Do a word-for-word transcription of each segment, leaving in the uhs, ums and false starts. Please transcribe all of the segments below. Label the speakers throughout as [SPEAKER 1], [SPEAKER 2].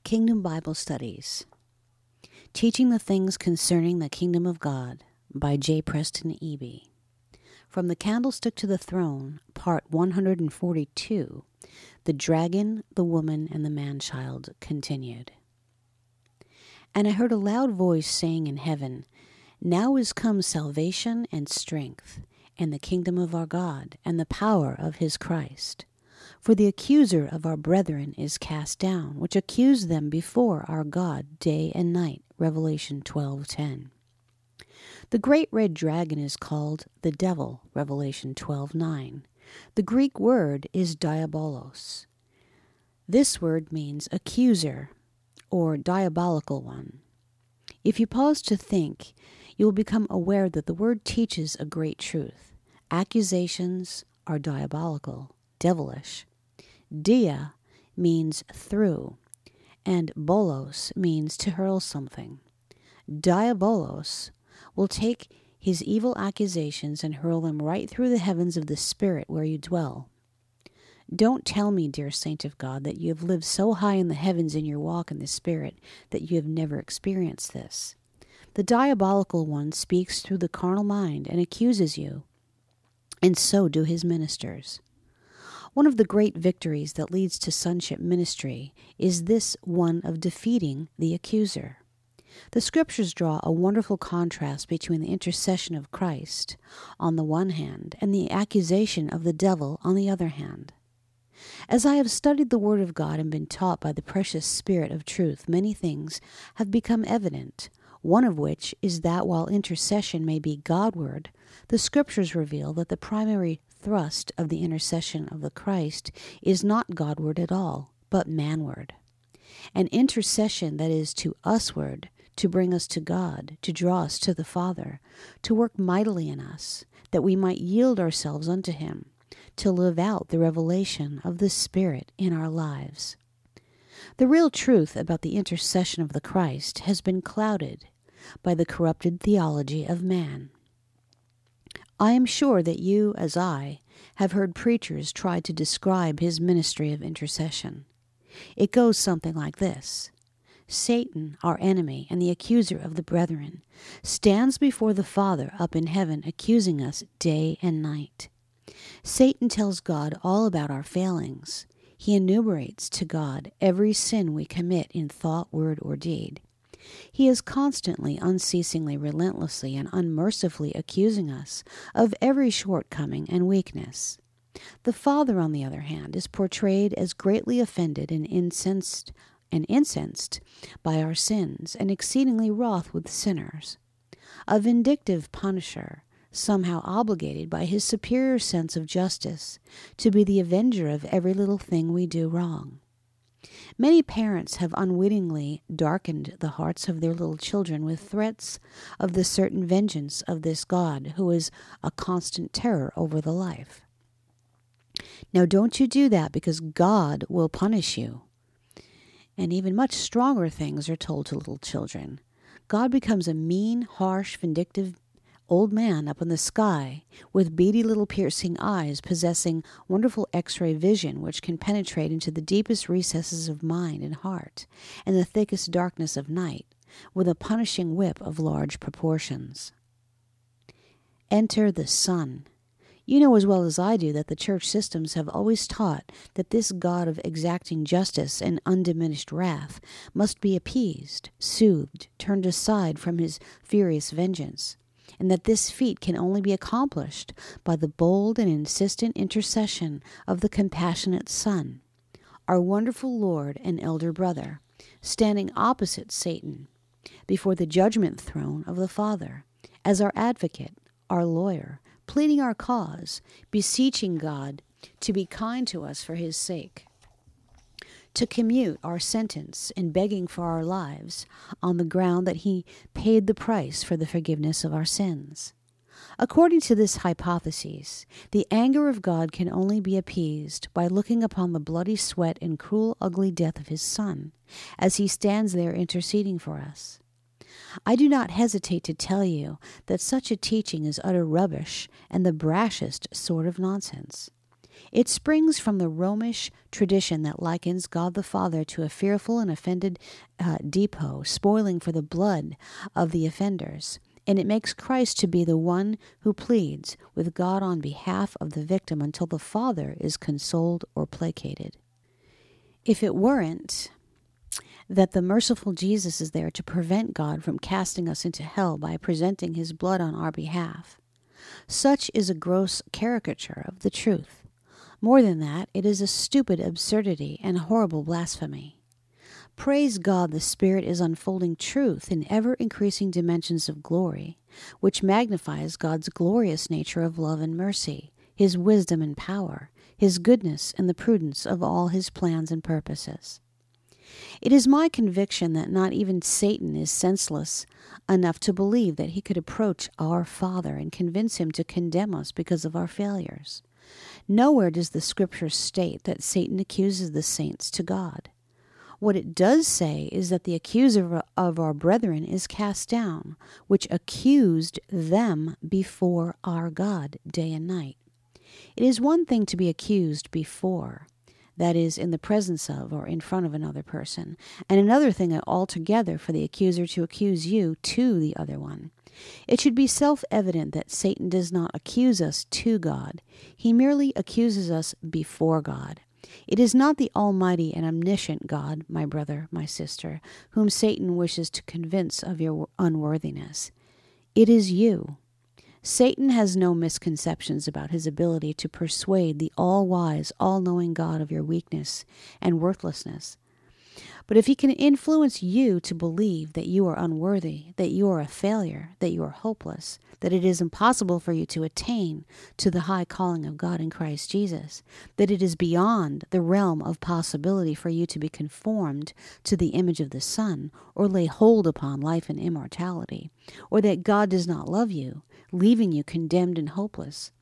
[SPEAKER 1] Kingdom Bible Studies, Teaching the Things Concerning the Kingdom of God by J. Preston Eby. From the Candlestick to the Throne, Part one hundred forty-two, The Dragon, the Woman, and the Man-Child, continued. And I heard a loud voice saying in heaven, Now is come salvation and strength, and the kingdom of our God, and the power of his Christ. For the accuser of our brethren is cast down, which accused them before our God day and night. Revelation twelve ten. The great red dragon is called the devil. Revelation twelve nine. The Greek word is diabolos. This word means accuser or diabolical one. If you pause to think, you will become aware that the word teaches a great truth. Accusations are diabolical, devilish. Dia means through, and bolos means to hurl something. Diabolos will take his evil accusations and hurl them right through the heavens of the spirit where you dwell. Don't tell me, dear saint of God, that you have lived so high in the heavens in your walk in the spirit that you have never experienced this. The diabolical one speaks through the carnal mind and accuses you, and so do his ministers. One of the great victories that leads to sonship ministry is this one of defeating the accuser. The scriptures draw a wonderful contrast between the intercession of Christ on the one hand and the accusation of the devil on the other hand. As I have studied the Word of God and been taught by the precious Spirit of truth, many things have become evident, one of which is that while intercession may be Godward, the scriptures reveal that the primary thrust of the intercession of the Christ is not Godward at all, but manward. An intercession that is to usward, to bring us to God, to draw us to the Father, to work mightily in us, that we might yield ourselves unto him, to live out the revelation of the Spirit in our lives. The real truth about the intercession of the Christ has been clouded by the corrupted theology of man. I am sure that you, as I, have heard preachers try to describe his ministry of intercession. It goes something like this. Satan, our enemy and the accuser of the brethren, stands before the Father up in heaven accusing us day and night. Satan tells God all about our failings. He enumerates to God every sin we commit in thought, word, or deed. He is constantly, unceasingly, relentlessly, and unmercifully accusing us of every shortcoming and weakness. The Father, on the other hand, is portrayed as greatly offended and incensed and incensed by our sins, and exceedingly wroth with sinners. A vindictive punisher, somehow obligated by his superior sense of justice to be the avenger of every little thing we do wrong. Many parents have unwittingly darkened the hearts of their little children with threats of the certain vengeance of this God who is a constant terror over the life. Now don't you do that, because God will punish you. And even much stronger things are told to little children. God becomes a mean, harsh, vindictive old man up in the sky with beady little piercing eyes, possessing wonderful x-ray vision which can penetrate into the deepest recesses of mind and heart and the thickest darkness of night with a punishing whip of large proportions. Enter the Son. You know as well as I do that the church systems have always taught that this God of exacting justice and undiminished wrath must be appeased, soothed, turned aside from his furious vengeance, and that this feat can only be accomplished by the bold and insistent intercession of the compassionate Son, our wonderful Lord and elder brother, standing opposite Satan before the judgment throne of the Father, as our advocate, our lawyer, pleading our cause, beseeching God to be kind to us for his sake, to commute our sentence and begging for our lives on the ground that he paid the price for the forgiveness of our sins. According to this hypothesis, the anger of God can only be appeased by looking upon the bloody sweat and cruel, ugly death of his Son as he stands there interceding for us. I do not hesitate to tell you that such a teaching is utter rubbish and the brashest sort of nonsense. It springs from the Romish tradition that likens God the Father to a fearful and offended uh, depot, spoiling for the blood of the offenders. And it makes Christ to be the one who pleads with God on behalf of the victim until the Father is consoled or placated. If it weren't that the merciful Jesus is there to prevent God from casting us into hell by presenting his blood on our behalf, such is a gross caricature of the truth. More than that, it is a stupid absurdity and horrible blasphemy. Praise God, the Spirit is unfolding truth in ever-increasing dimensions of glory, which magnifies God's glorious nature of love and mercy, his wisdom and power, his goodness and the prudence of all his plans and purposes. It is my conviction that not even Satan is senseless enough to believe that he could approach our Father and convince him to condemn us because of our failures. Nowhere does the Scripture state that Satan accuses the saints to God. What it does say is that the accuser of our brethren is cast down, which accused them before our God day and night. It is one thing to be accused before, that is, in the presence of or in front of another person, and another thing altogether for the accuser to accuse you to the other one. It should be self-evident that Satan does not accuse us to God. He merely accuses us before God. It is not the almighty and omniscient God, my brother, my sister, whom Satan wishes to convince of your unworthiness. It is you. Satan has no misconceptions about his ability to persuade the all-wise, all-knowing God of your weakness and worthlessness. But if he can influence you to believe that you are unworthy, that you are a failure, that you are hopeless, that it is impossible for you to attain to the high calling of God in Christ Jesus, that it is beyond the realm of possibility for you to be conformed to the image of the Son, or lay hold upon life and immortality, or that God does not love you, leaving you condemned and hopeless,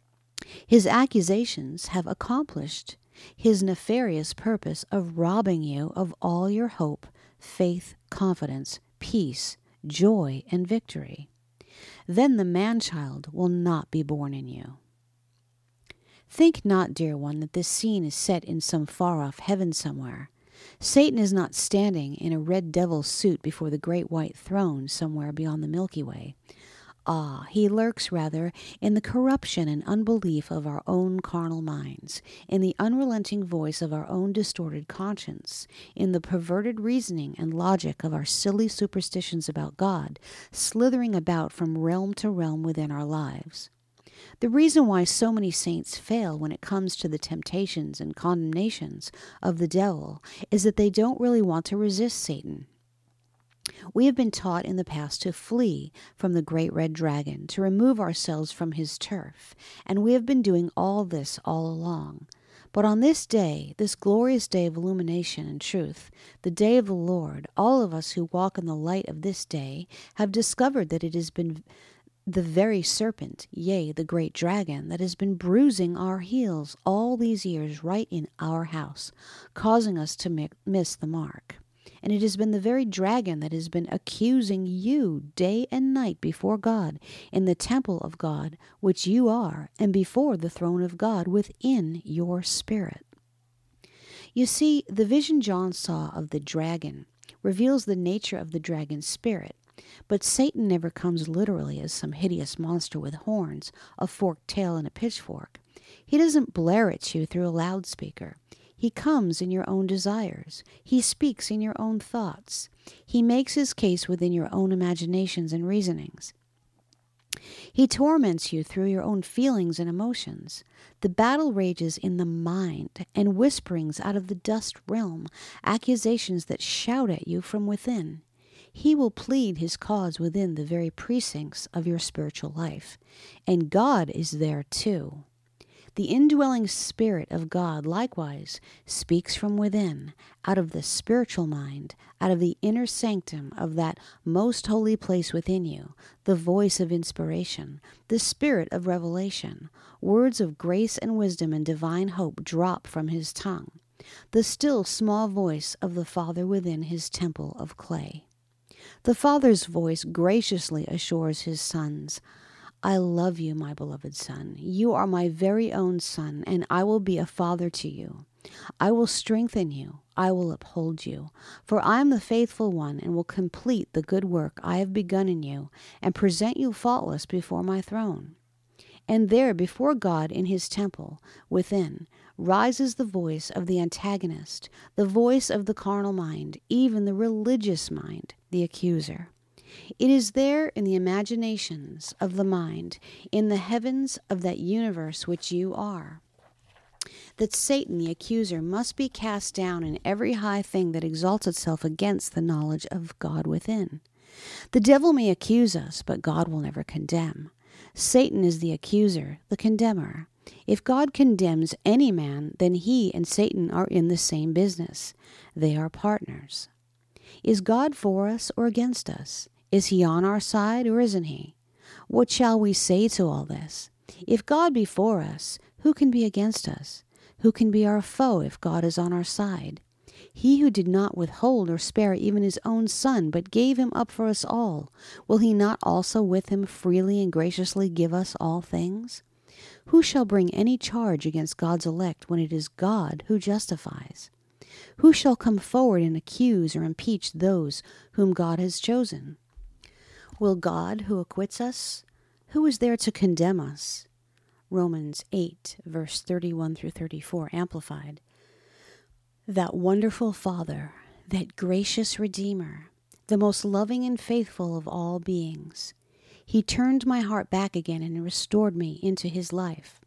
[SPEAKER 1] his accusations have accomplished his nefarious purpose of robbing you of all your hope, faith, confidence, peace, joy, and victory. Then the man-child will not be born in you. Think not, dear one, that this scene is set in some far-off heaven somewhere. Satan is not standing in a red devil suit before the great white throne somewhere beyond the Milky Way. Ah, he lurks rather in the corruption and unbelief of our own carnal minds, in the unrelenting voice of our own distorted conscience, in the perverted reasoning and logic of our silly superstitions about God, slithering about from realm to realm within our lives. The reason why so many saints fail when it comes to the temptations and condemnations of the devil is that they don't really want to resist Satan. We have been taught in the past to flee from the great red dragon, to remove ourselves from his turf, and we have been doing all this all along. But on this day, this glorious day of illumination and truth, the day of the Lord, all of us who walk in the light of this day have discovered that it has been the very serpent, yea, the great dragon, that has been bruising our heels all these years right in our house, causing us to mi- miss the mark. And it has been the very dragon that has been accusing you day and night before God in the temple of God, which you are, and before the throne of God within your spirit. You see, the vision John saw of the dragon reveals the nature of the dragon's spirit, but Satan never comes literally as some hideous monster with horns, a forked tail, and a pitchfork. He doesn't blare at you through a loudspeaker. He comes in your own desires. He speaks in your own thoughts. He makes his case within your own imaginations and reasonings. He torments you through your own feelings and emotions. The battle rages in the mind, and whisperings out of the dust realm, accusations that shout at you from within. He will plead his cause within the very precincts of your spiritual life. And God is there too. The indwelling Spirit of God likewise speaks from within, out of the spiritual mind, out of the inner sanctum of that most holy place within you, the voice of inspiration, the spirit of revelation. Words of grace and wisdom and divine hope drop from his tongue, the still small voice of the Father within his temple of clay. The Father's voice graciously assures his sons, I love you, my beloved son. You are my very own son, and I will be a father to you. I will strengthen you. I will uphold you. For I am the faithful one, and will complete the good work I have begun in you, and present you faultless before my throne. And there, before God in his temple within, rises the voice of the antagonist, the voice of the carnal mind, even the religious mind, the accuser. It is there in the imaginations of the mind, in the heavens of that universe which you are, that Satan, the accuser, must be cast down in every high thing that exalts itself against the knowledge of God within. The devil may accuse us, but God will never condemn. Satan is the accuser, the condemner. If God condemns any man, then he and Satan are in the same business. They are partners. Is God for us or against us? Is he on our side or isn't he? What shall we say to all this? If God be for us, who can be against us? Who can be our foe if God is on our side? He who did not withhold or spare even his own son, but gave him up for us all, will he not also with him freely and graciously give us all things? Who shall bring any charge against God's elect when it is God who justifies? Who shall come forward and accuse or impeach those whom God has chosen? Will God who acquits us? Who is there to condemn us? Romans eight, verse thirty-one through thirty-four, Amplified. That wonderful Father, that gracious Redeemer, the most loving and faithful of all beings, he turned my heart back again and restored me into his life.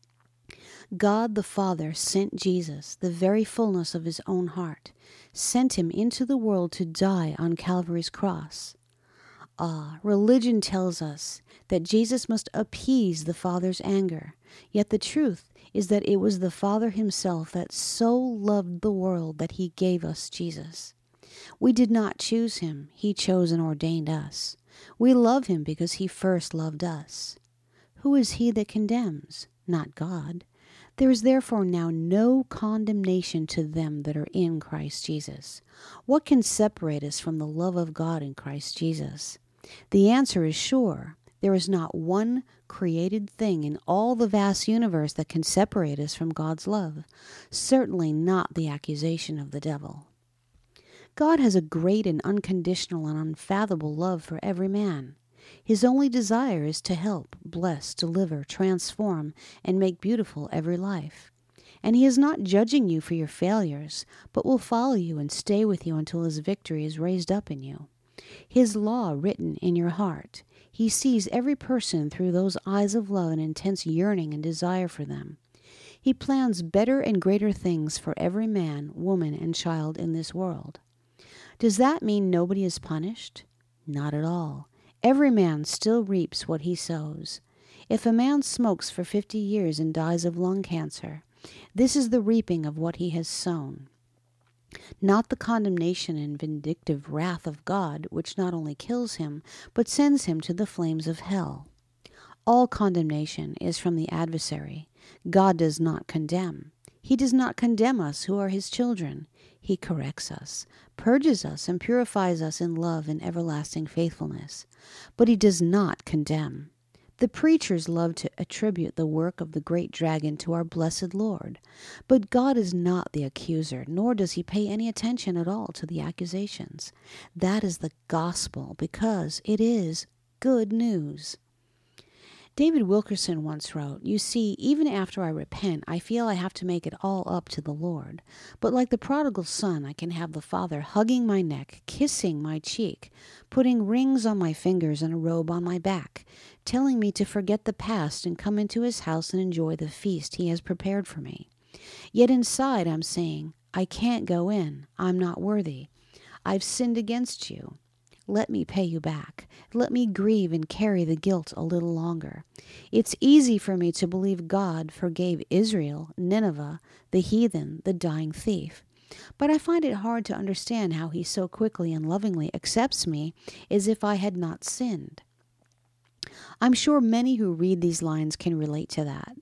[SPEAKER 1] God the Father sent Jesus, the very fullness of his own heart, sent him into the world to die on Calvary's cross. Ah, religion tells us that Jesus must appease the Father's anger, yet the truth is that it was the Father himself that so loved the world that he gave us Jesus. We did not choose him, he chose and ordained us. We love him because he first loved us. Who is he that condemns? Not God. There is therefore now no condemnation to them that are in Christ Jesus. What can separate us from the love of God in Christ Jesus? The answer is sure. There is not one created thing in all the vast universe that can separate us from God's love. Certainly not the accusation of the devil. God has a great and unconditional and unfathomable love for every man. His only desire is to help, bless, deliver, transform, and make beautiful every life. And he is not judging you for your failures, but will follow you and stay with you until his victory is raised up in you. His law written in your heart. He sees every person through those eyes of love and intense yearning and desire for them. He plans better and greater things for every man, woman, and child in this world. Does that mean nobody is punished? Not at all. Every man still reaps what he sows. If a man smokes for fifty years and dies of lung cancer, this is the reaping of what he has sown. Not the condemnation and vindictive wrath of God, which not only kills him, but sends him to the flames of hell. All condemnation is from the adversary. God does not condemn. He does not condemn us who are his children. He corrects us, purges us, and purifies us in love and everlasting faithfulness. But he does not condemn. The preachers love to attribute the work of the great dragon to our blessed Lord. But God is not the accuser, nor does he pay any attention at all to the accusations. That is the gospel, because it is good news. David Wilkerson once wrote, "You see, even after I repent, I feel I have to make it all up to the Lord. But like the prodigal son, I can have the Father hugging my neck, kissing my cheek, putting rings on my fingers and a robe on my back, telling me to forget the past and come into his house and enjoy the feast he has prepared for me. Yet inside I'm saying, I can't go in. I'm not worthy. I've sinned against you. Let me pay you back. Let me grieve and carry the guilt a little longer. It's easy for me to believe God forgave Israel, Nineveh, the heathen, the dying thief. But I find it hard to understand how he so quickly and lovingly accepts me as if I had not sinned." I'm sure many who read these lines can relate to that.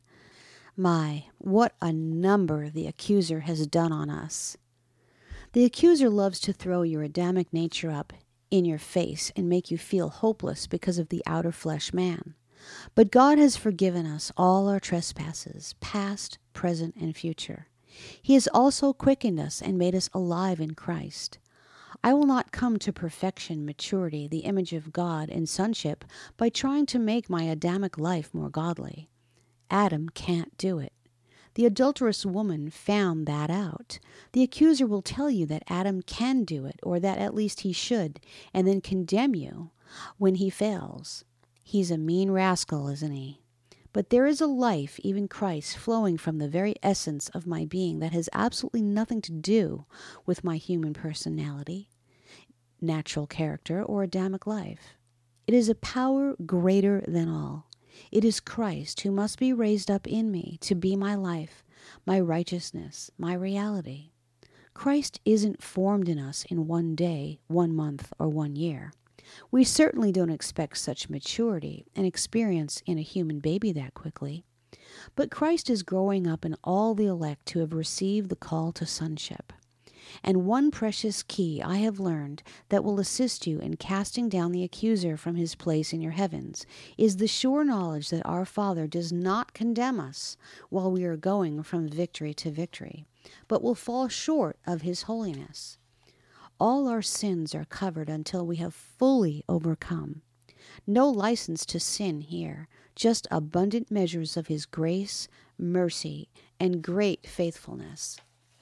[SPEAKER 1] My, what a number the accuser has done on us. The accuser loves to throw your Adamic nature up in your face and make you feel hopeless because of the outer flesh man. But God has forgiven us all our trespasses, past, present, and future. He has also quickened us and made us alive in Christ. I will not come to perfection, maturity, the image of God, and sonship by trying to make my Adamic life more godly. Adam can't do it. The adulterous woman found that out. The accuser will tell you that Adam can do it, or that at least he should, and then condemn you when he fails. He's a mean rascal, isn't he? But there is a life, even Christ, flowing from the very essence of my being that has absolutely nothing to do with my human personality, natural character, or Adamic life. It is a power greater than all. It is Christ who must be raised up in me to be my life, my righteousness, my reality. Christ isn't formed in us in one day, one month, or one year. We certainly don't expect such maturity and experience in a human baby that quickly. But Christ is growing up in all the elect who have received the call to sonship. And one precious key I have learned that will assist you in casting down the accuser from his place in your heavens is the sure knowledge that our Father does not condemn us while we are going from victory to victory, but will fall short of his holiness. All our sins are covered until we have fully overcome. No license to sin here, just abundant measures of his grace, mercy, and great faithfulness,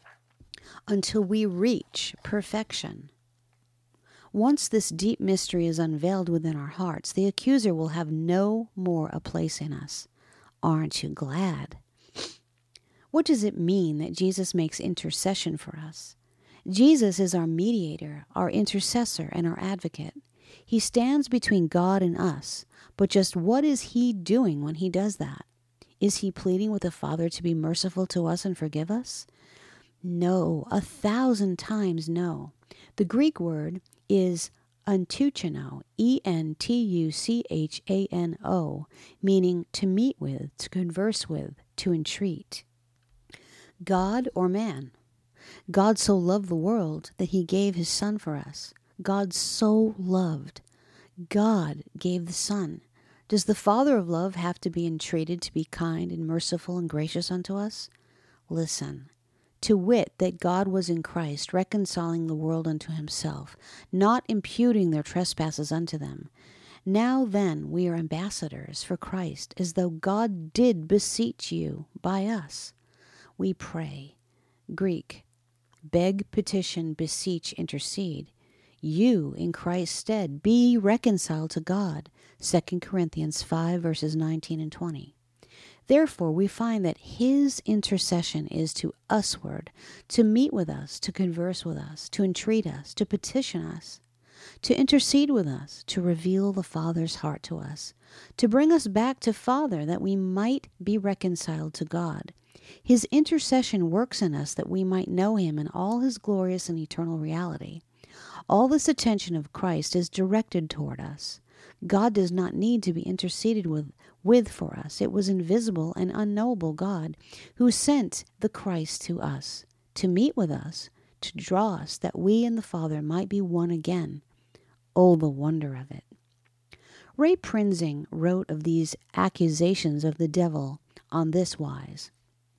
[SPEAKER 1] until we reach perfection. Once this deep mystery is unveiled within our hearts, the accuser will have no more a place in us. Aren't you glad? What does it mean that Jesus makes intercession for us? Jesus is our mediator, our intercessor, and our advocate. He stands between God and us, but just what is he doing when he does that? Is he pleading with the Father to be merciful to us and forgive us? No, a thousand times no. The Greek word is entuchano, E N T U C H A N O, meaning to meet with, to converse with, to entreat. God or man? God so loved the world that he gave his Son for us. God so loved. God gave the Son. Does the Father of love have to be entreated to be kind and merciful and gracious unto us? Listen. To wit, that God was in Christ, reconciling the world unto himself, not imputing their trespasses unto them. Now then, we are ambassadors for Christ, as though God did beseech you by us. We pray. Greek, beg, petition, beseech, intercede. You, in Christ's stead, be reconciled to God. Second Corinthians five, verses nineteen and twenty. Therefore, we find that his intercession is to usward, to meet with us, to converse with us, to entreat us, to petition us, to intercede with us, to reveal the Father's heart to us, to bring us back to Father that we might be reconciled to God. His intercession works in us that we might know him in all his glorious and eternal reality. All this attention of Christ is directed toward us. God does not need to be interceded with, with for us. It was invisible and unknowable God who sent the Christ to us, to meet with us, to draw us that we and the Father might be one again. Oh, the wonder of it. Ray Prinzing wrote of these accusations of the devil on this wise.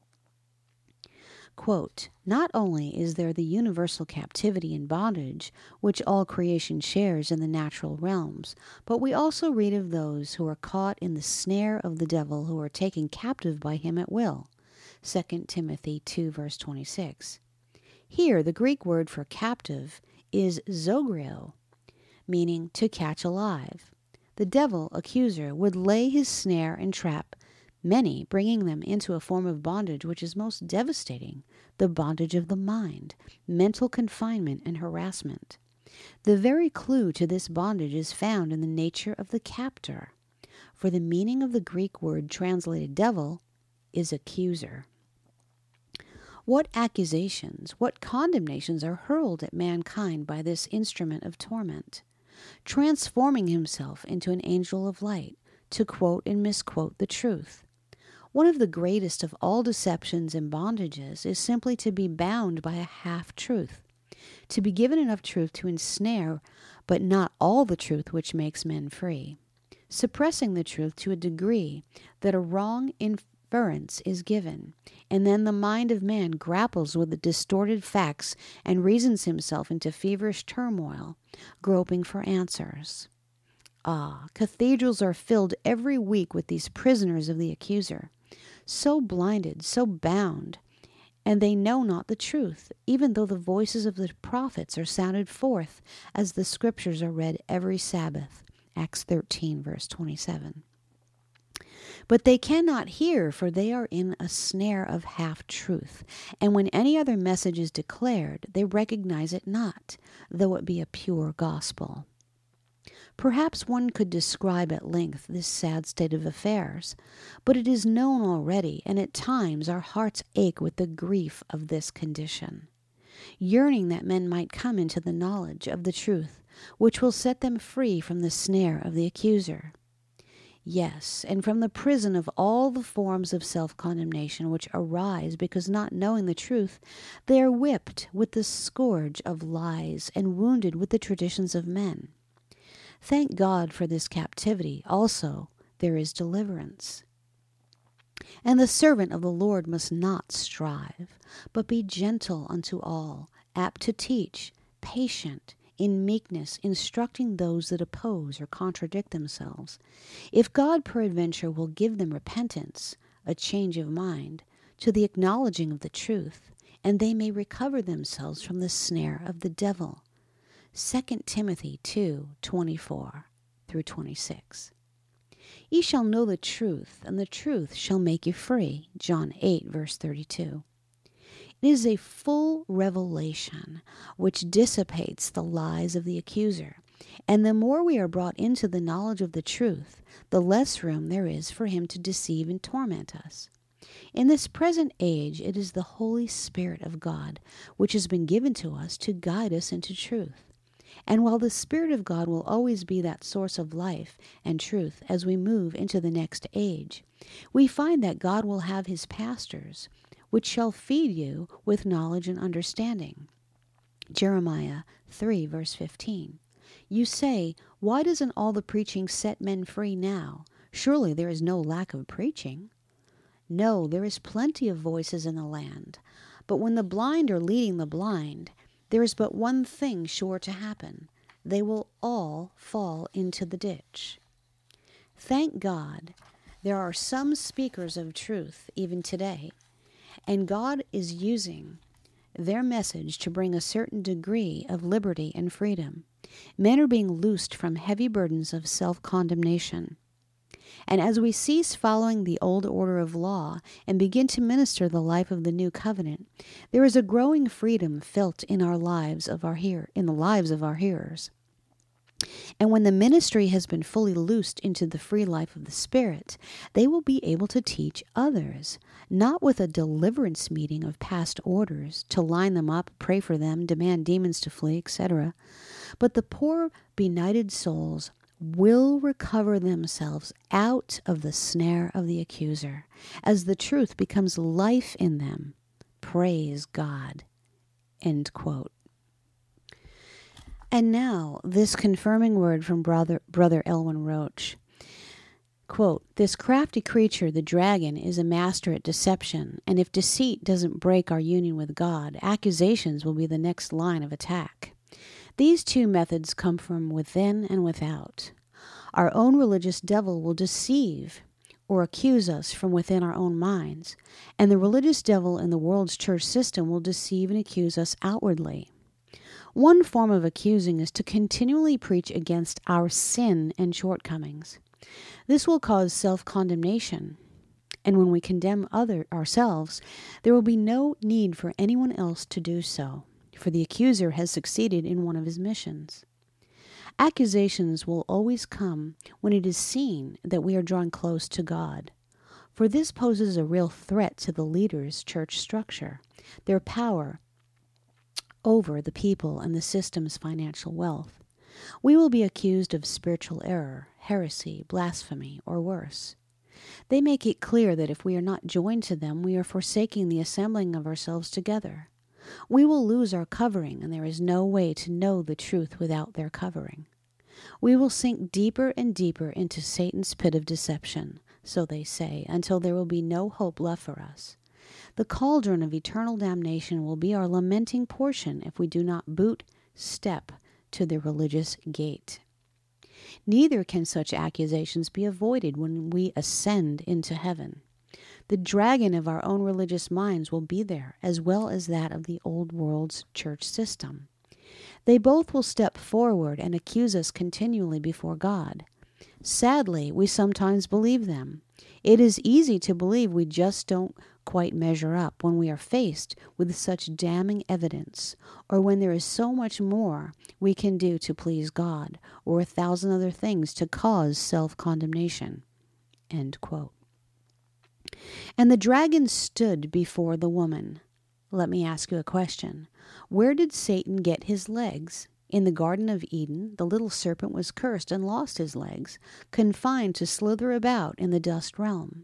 [SPEAKER 1] Quote, not only is there the universal captivity and bondage which all creation shares in the natural realms, but we also read of those who are caught in the snare of the devil, who are taken captive by him at will. Second Timothy two, verse twenty-six. Here, the Greek word for captive is zogrio, meaning to catch alive. The devil, accuser, would lay his snare and trap many, bringing them into a form of bondage which is most devastating, the bondage of the mind, mental confinement and harassment. The very clue to this bondage is found in the nature of the captor, for the meaning of the Greek word translated devil is accuser. What accusations, what condemnations are hurled at mankind by this instrument of torment, transforming himself into an angel of light, to quote and misquote the truth. One of the greatest of all deceptions and bondages is simply to be bound by a half-truth, to be given enough truth to ensnare, but not all the truth which makes men free. suppressing the truth to a degree that a wrong inference is given, and then the mind of man grapples with the distorted facts and reasons himself into feverish turmoil, groping for answers. Ah, cathedrals are filled every week with these prisoners of the accuser, so blinded, so bound, and they know not the truth, even though the voices of the prophets are sounded forth as the scriptures are read every Sabbath. Acts thirteen, verse twenty-seven. But they cannot hear, for they are in a snare of half-truth, and when any other message is declared, they recognize it not, though it be a pure gospel. Perhaps one could describe at length this sad state of affairs, but it is known already, and at times our hearts ache with the grief of this condition, yearning that men might come into the knowledge of the truth, which will set them free from the snare of the accuser. Yes, and from the prison of all the forms of self-condemnation which arise because, not knowing the truth, they are whipped with the scourge of lies and wounded with the traditions of men. Thank God for this captivity. Also, there is deliverance. And the servant of the Lord must not strive, but be gentle unto all, apt to teach, patient, in meekness, instructing those that oppose or contradict themselves. If God peradventure will give them repentance, a change of mind, to the acknowledging of the truth, and they may recover themselves from the snare of the devil. Second Timothy two, twenty-four through twenty-six. Ye shall know the truth, and the truth shall make you free. John eight, verse thirty-two. It is a full revelation which dissipates the lies of the accuser, and the more we are brought into the knowledge of the truth, the less room there is for him to deceive and torment us. In this present age, it is the Holy Spirit of God which has been given to us to guide us into truth. And while the Spirit of God will always be that source of life and truth as we move into the next age, we find that God will have his pastors, which shall feed you with knowledge and understanding. Jeremiah three, verse fifteen. You say, why doesn't all the preaching set men free now? Surely there is no lack of preaching. No, there is plenty of voices in the land. But when the blind are leading the blind, there is but one thing sure to happen. They will all fall into the ditch. Thank God, there are some speakers of truth even today, and God is using their message to bring a certain degree of liberty and freedom. Men are being loosed from heavy burdens of self-condemnation. And as we cease following the old order of law and begin to minister the life of the new covenant, there is a growing freedom felt in our lives of our hear in the lives of our hearers. And when the ministry has been fully loosed into the free life of the Spirit, they will be able to teach others, not with a deliverance meeting of past orders to line them up, pray for them, demand demons to flee, et cetera, but the poor benighted souls will recover themselves out of the snare of the accuser as the truth becomes life in them. Praise God. End quote. And now, this confirming word from Brother, Brother Elwin Roach. Quote, this crafty creature, the dragon, is a master at deception, and if deceit doesn't break our union with God, accusations will be the next line of attack. These two methods come from within and without. Our own religious devil will deceive or accuse us from within our own minds, and the religious devil in the world's church system will deceive and accuse us outwardly. One form of accusing is to continually preach against our sin and shortcomings. This will cause self-condemnation, and when we condemn other ourselves, there will be no need for anyone else to do so, for the accuser has succeeded in one of his missions. Accusations will always come when it is seen that we are drawing close to God, for this poses a real threat to the leaders' church structure, their power over the people and the system's financial wealth. We will be accused of spiritual error, heresy, blasphemy, or worse. They make it clear that if we are not joined to them, we are forsaking the assembling of ourselves together. We will lose our covering, and there is no way to know the truth without their covering. We will sink deeper and deeper into Satan's pit of deception, so they say, until there will be no hope left for us. The cauldron of eternal damnation will be our lamenting portion if we do not boot step to the religious gate. Neither can such accusations be avoided when we ascend into heaven. The dragon of our own religious minds will be there, as well as that of the old world's church system. They both will step forward and accuse us continually before God. Sadly, we sometimes believe them. It is easy to believe we just don't quite measure up when we are faced with such damning evidence, or when there is so much more we can do to please God, or a thousand other things to cause self-condemnation." End quote. And the dragon stood before the woman. Let me ask you a question. Where did Satan get his legs? In the Garden of Eden, the little serpent was cursed and lost his legs, confined to slither about in the dust realm.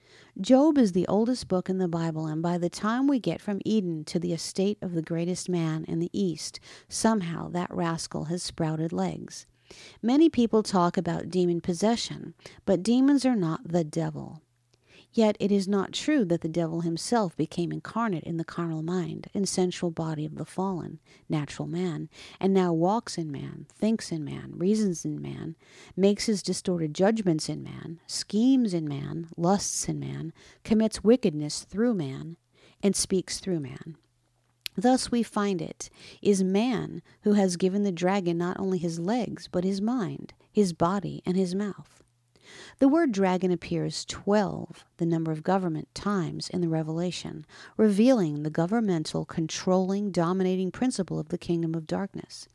[SPEAKER 1] Job is the oldest book in the Bible, and by the time we get from Eden to the estate of the greatest man in the East, somehow that rascal has sprouted legs. Many people talk about demon possession, but demons are not the devil. Yet it is not true that the devil himself became incarnate in the carnal mind and sensual body of the fallen, natural man, and now walks in man, thinks in man, reasons in man, makes his distorted judgments in man, schemes in man, lusts in man, commits wickedness through man, and speaks through man. Thus we find it is man who has given the dragon not only his legs, but his mind, his body, and his mouth. The word dragon appears twelve, the number of government, times in the Revelation, revealing the governmental, controlling, dominating principle of the kingdom of darkness.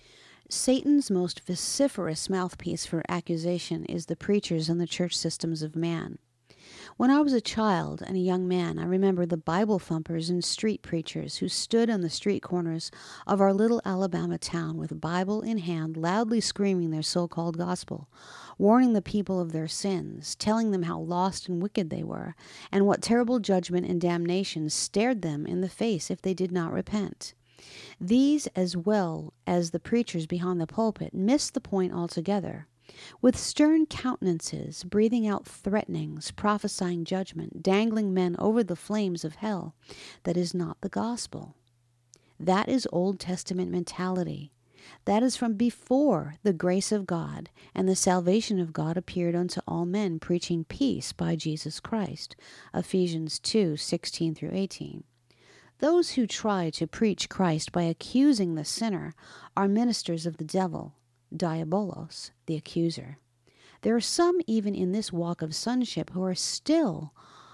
[SPEAKER 1] Satan's most vociferous mouthpiece for accusation is the preachers and the church systems of man. When I was a child and a young man, I remember the Bible thumpers and street preachers who stood on the street corners of our little Alabama town with Bible in hand, loudly screaming their so-called gospel, warning the people of their sins, telling them how lost and wicked they were, and what terrible judgment and damnation stared them in the face if they did not repent. These, as well as the preachers behind the pulpit, missed the point altogether. With stern countenances, breathing out threatenings, prophesying judgment, dangling men over the flames of hell, that is not the gospel. That is Old Testament mentality. That is from before the grace of God and the salvation of God appeared unto all men, preaching peace by Jesus Christ. Ephesians two, sixteen through eighteen. Those who try to preach Christ by accusing the sinner are ministers of the devil, Diabolos, the accuser. There are some even in this walk of sonship who are still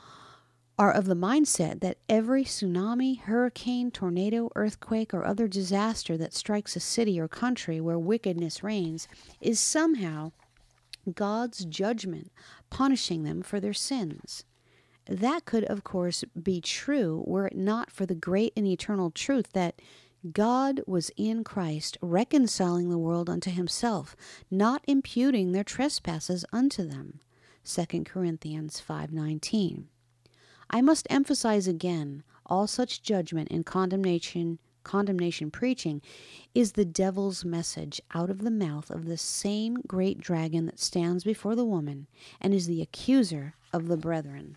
[SPEAKER 1] are of the mindset that every tsunami, hurricane, tornado, earthquake, or other disaster that strikes a city or country where wickedness reigns is somehow God's judgment punishing them for their sins. That could, of course, be true were it not for the great and eternal truth that God was in Christ, reconciling the world unto himself, not imputing their trespasses unto them. Second Corinthians five nineteen. I must emphasize again, all such judgment and condemnation, condemnation preaching is the devil's message out of the mouth of the same great dragon that stands before the woman and is the accuser of the brethren.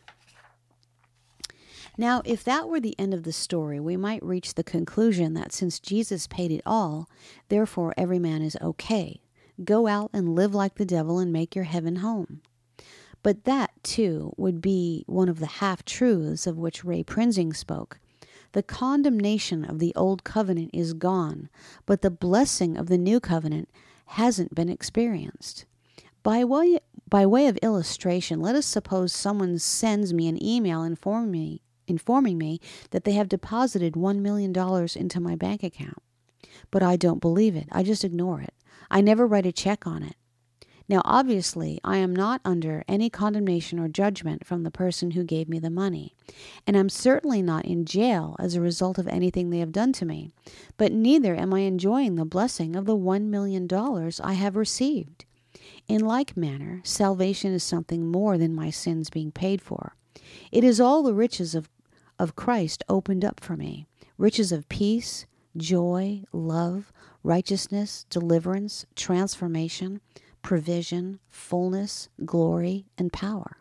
[SPEAKER 1] Now, if that were the end of the story, we might reach the conclusion that since Jesus paid it all, therefore every man is okay. Go out and live like the devil and make your heaven home. But that, too, would be one of the half-truths of which Ray Prinzing spoke. The condemnation of the old covenant is gone, but the blessing of the new covenant hasn't been experienced. By way, by way of illustration, let us suppose someone sends me an email informing me informing me that they have deposited one million dollars into my bank account. But I don't believe it. I just ignore it. I never write a check on it. Now, obviously, I am not under any condemnation or judgment from the person who gave me the money, and I'm certainly not in jail as a result of anything they have done to me, but neither am I enjoying the blessing of the one million dollars I have received. In like manner, salvation is something more than my sins being paid for. It is all the riches of, of Christ opened up for me, riches of peace, joy, love, righteousness, deliverance, transformation, provision, fullness, glory, and power.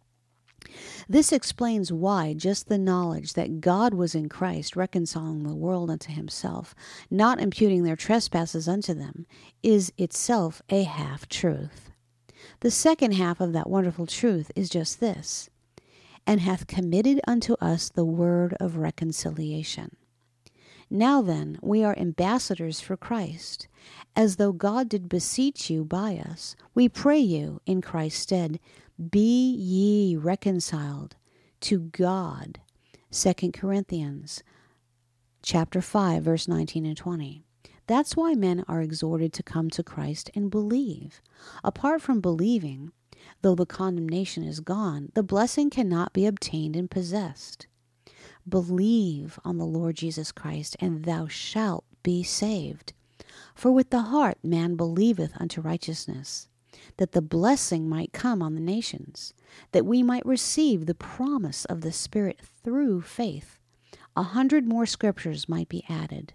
[SPEAKER 1] This explains why just the knowledge that God was in Christ reconciling the world unto himself, not imputing their trespasses unto them, is itself a half-truth. The second half of that wonderful truth is just this: and hath committed unto us the word of reconciliation. Now then, we are ambassadors for Christ, as though God did beseech you by us. We pray you, in Christ's stead, be ye reconciled to God. Second Corinthians chapter five, verse nineteen and twenty. That's why men are exhorted to come to Christ and believe. Apart from believing, though the condemnation is gone, the blessing cannot be obtained and possessed. Believe on the Lord Jesus Christ, and thou shalt be saved. For with the heart man believeth unto righteousness, that the blessing might come on the nations, that we might receive the promise of the Spirit through faith. A hundred more scriptures might be added.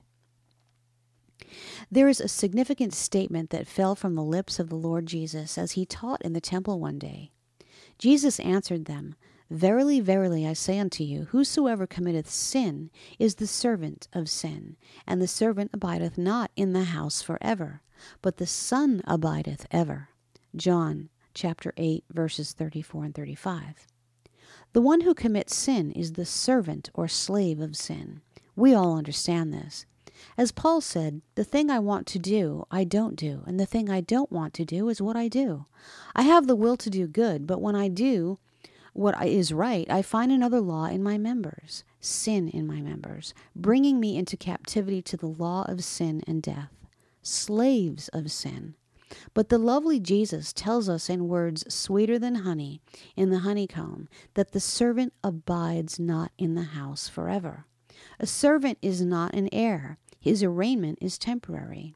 [SPEAKER 1] There is a significant statement that fell from the lips of the Lord Jesus as he taught in the temple one day. Jesus answered them, Verily, verily, I say unto you, whosoever committeth sin is the servant of sin, and the servant abideth not in the house forever, but the Son abideth ever. John chapter eight, verses thirty-four and thirty-five. The one who commits sin is the servant or slave of sin. We all understand this. As Paul said, the thing I want to do, I don't do, and the thing I don't want to do is what I do. I have the will to do good, but when I do what is right, I find another law in my members, sin in my members, bringing me into captivity to the law of sin and death, slaves of sin. But the lovely Jesus tells us in words sweeter than honey in the honeycomb that the servant abides not in the house forever. A servant is not an heir. His arraignment is temporary.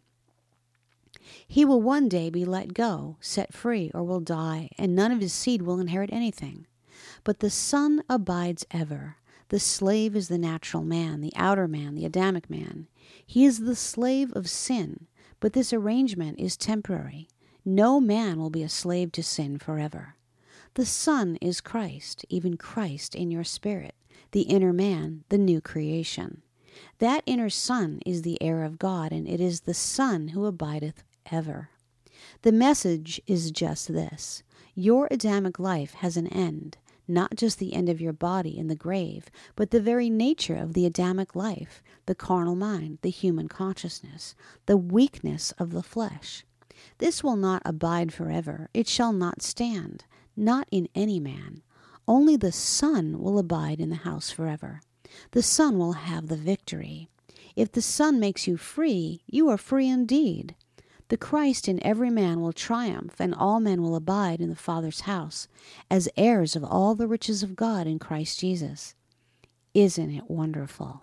[SPEAKER 1] He will one day be let go, set free, or will die, and none of his seed will inherit anything. But the Son abides ever. The slave is the natural man, the outer man, the Adamic man. He is the slave of sin, but this arrangement is temporary. No man will be a slave to sin forever. The Son is Christ, even Christ in your spirit, the inner man, the new creation. That inner Son is the heir of God, and it is the Son who abideth ever. The message is just this: your Adamic life has an end, not just the end of your body in the grave, but the very nature of the Adamic life, the carnal mind, the human consciousness, the weakness of the flesh. This will not abide forever. It shall not stand, not in any man. Only the Son will abide in the house forever. The Son will have the victory. If the Son makes you free, you are free indeed. The Christ in every man will triumph, and all men will abide in the Father's house, as heirs of all the riches of God in Christ Jesus. Isn't it wonderful?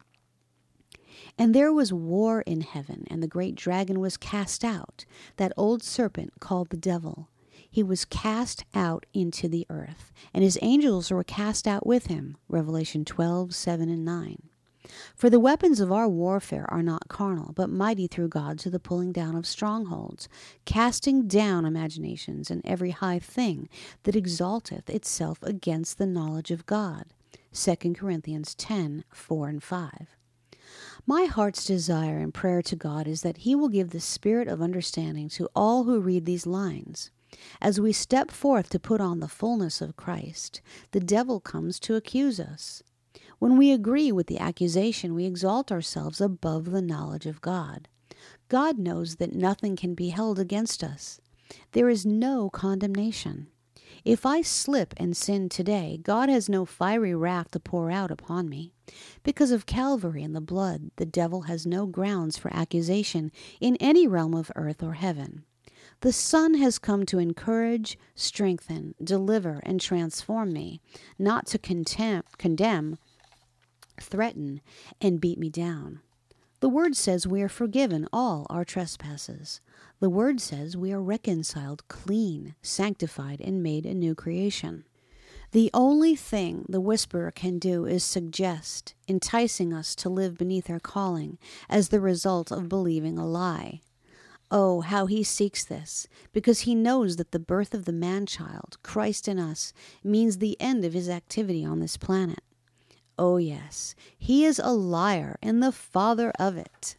[SPEAKER 1] And there was war in heaven, and the great dragon was cast out, that old serpent called the devil. He was cast out into the earth, and his angels were cast out with him. Revelation twelve, seven and nine. For the weapons of our warfare are not carnal, but mighty through God to the pulling down of strongholds, casting down imaginations and every high thing that exalteth itself against the knowledge of God. Second Corinthians ten, four and five. My heart's desire and prayer to God is that he will give the spirit of understanding to all who read these lines. As we step forth to put on the fullness of Christ, the devil comes to accuse us. When we agree with the accusation, we exalt ourselves above the knowledge of God. God knows that nothing can be held against us. There is no condemnation. If I slip and sin today, God has no fiery wrath to pour out upon me. Because of Calvary and the blood, the devil has no grounds for accusation in any realm of earth or heaven. The Son has come to encourage, strengthen, deliver, and transform me, not to contem- condemn, threaten, and beat me down. The Word says we are forgiven all our trespasses. The Word says we are reconciled, clean, sanctified, and made a new creation. The only thing the whisperer can do is suggest, enticing us to live beneath our calling as the result of believing a lie. Oh, how he seeks this, because he knows that the birth of the man-child, Christ in us, means the end of his activity on this planet. Oh yes, he is a liar and the father of it.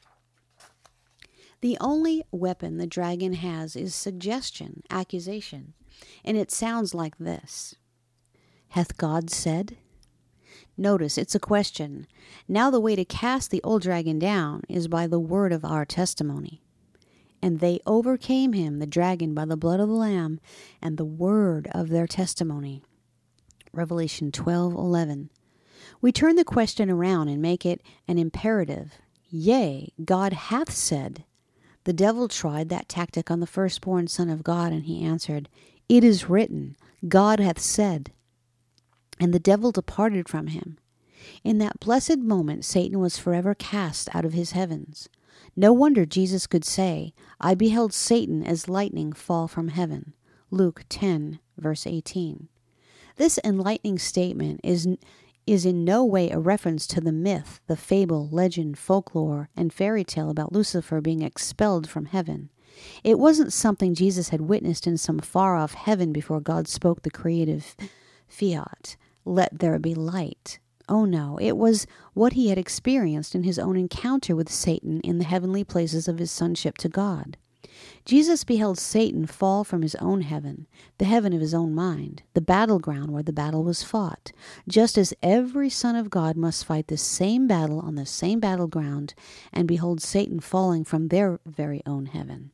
[SPEAKER 1] The only weapon the dragon has is suggestion, accusation, and it sounds like this. Hath God said? Notice, it's a question. Now the way to cast the old dragon down is by the word of our testimony. And they overcame him, the dragon, by the blood of the Lamb and the word of their testimony. Revelation twelve eleven. We turn the question around and make it an imperative. Yea, God hath said. The devil tried that tactic on the firstborn Son of God, and he answered, It is written, God hath said. And the devil departed from him. In that blessed moment, Satan was forever cast out of his heavens. No wonder Jesus could say, I beheld Satan as lightning fall from heaven. Luke ten, verse eighteen. This enlightening statement is, is in no way a reference to the myth, the fable, legend, folklore, and fairy tale about Lucifer being expelled from heaven. It wasn't something Jesus had witnessed in some far-off heaven before God spoke the creative fiat, let there be light. Oh no, it was what he had experienced in his own encounter with Satan in the heavenly places of his sonship to God. Jesus beheld Satan fall from his own heaven, the heaven of his own mind, the battleground where the battle was fought, just as every son of God must fight the same battle on the same battleground, and behold Satan falling from their very own heaven.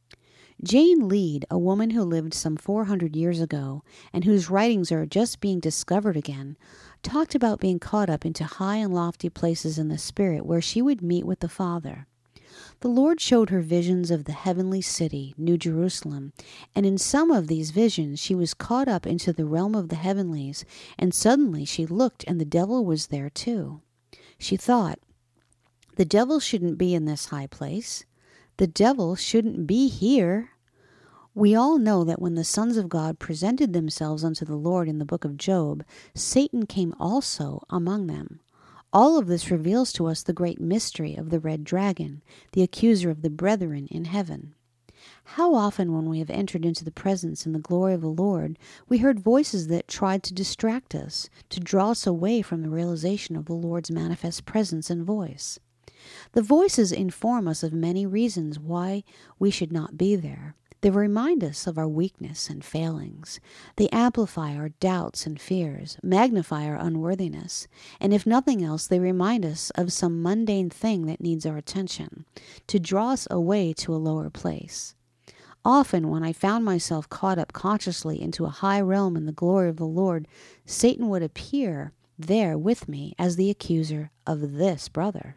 [SPEAKER 1] Jane Lead, a woman who lived some four hundred years ago, and whose writings are just being discovered again, talked about being caught up into high and lofty places in the Spirit where she would meet with the Father. The Lord showed her visions of the heavenly city, New Jerusalem, and in some of these visions she was caught up into the realm of the heavenlies, and suddenly she looked and the devil was there too. She thought, the devil shouldn't be in this high place. The devil shouldn't be here. We all know that when the sons of God presented themselves unto the Lord in the book of Job, Satan came also among them. All of this reveals to us the great mystery of the red dragon, the accuser of the brethren in heaven. How often when we have entered into the presence and the glory of the Lord, we heard voices that tried to distract us, to draw us away from the realization of the Lord's manifest presence and voice. The voices inform us of many reasons why we should not be there. They remind us of our weakness and failings. They amplify our doubts and fears, magnify our unworthiness, and if nothing else, they remind us of some mundane thing that needs our attention, to draw us away to a lower place. Often, when I found myself caught up consciously into a high realm in the glory of the Lord, Satan would appear there with me as the accuser of this brother.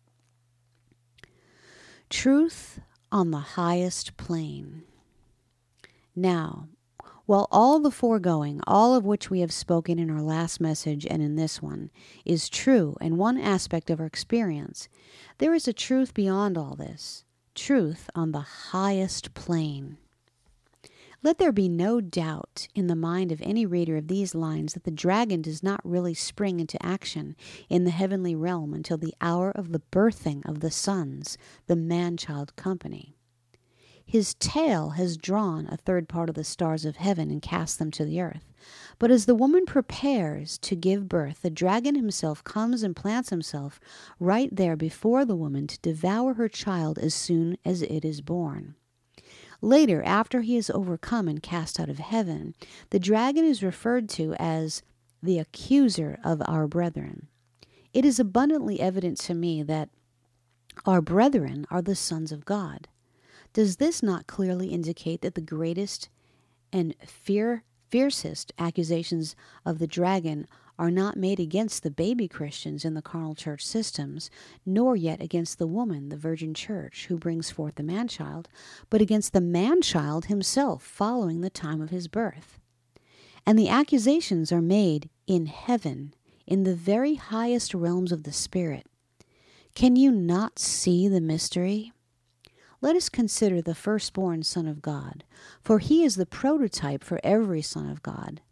[SPEAKER 1] Truth on the highest plane. Now, while all the foregoing, all of which we have spoken in our last message and in this one, is true in one aspect of our experience, there is a truth beyond all this, truth on the highest plane. Let there be no doubt in the mind of any reader of these lines that the dragon does not really spring into action in the heavenly realm until the hour of the birthing of the sons, the man-child company. His tail has drawn a third part of the stars of heaven and cast them to the earth. But as the woman prepares to give birth, the dragon himself comes and plants himself right there before the woman to devour her child as soon as it is born. Later, after he is overcome and cast out of heaven, the dragon is referred to as the accuser of our brethren. It is abundantly evident to me that our brethren are the sons of God. Does this not clearly indicate that the greatest and fear, fiercest accusations of the dragon are not made against the baby Christians in the carnal church systems, nor yet against the woman, the virgin church, who brings forth the man-child, but against the man-child himself following the time of his birth? And the accusations are made in heaven, in the very highest realms of the Spirit. Can you not see the mystery? Let us consider the firstborn Son of God, for he is the prototype for every son of God.